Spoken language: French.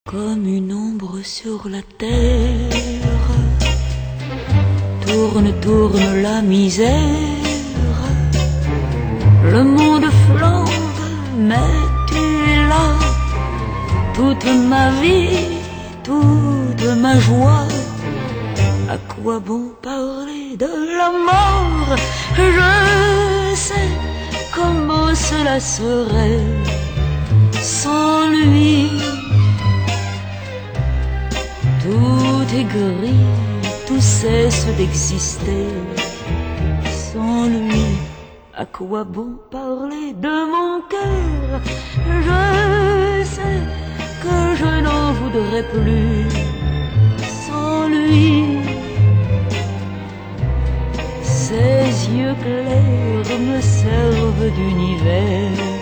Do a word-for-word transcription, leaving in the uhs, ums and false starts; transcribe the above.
Comme une ombre sur la terre, tourne, tourne la misère. Le monde flambe, mais tu es là. Toute ma vie, toute ma joie. À quoi bon parler de la mort? Je sais comment cela serait sans lui. Tout est gris, tout cesse d'exister. Sans lui, à quoi bon parler de mon cœur? Je sais que je n'en voudrais plus. Sans lui, ses yeux clairs me servent d'univers.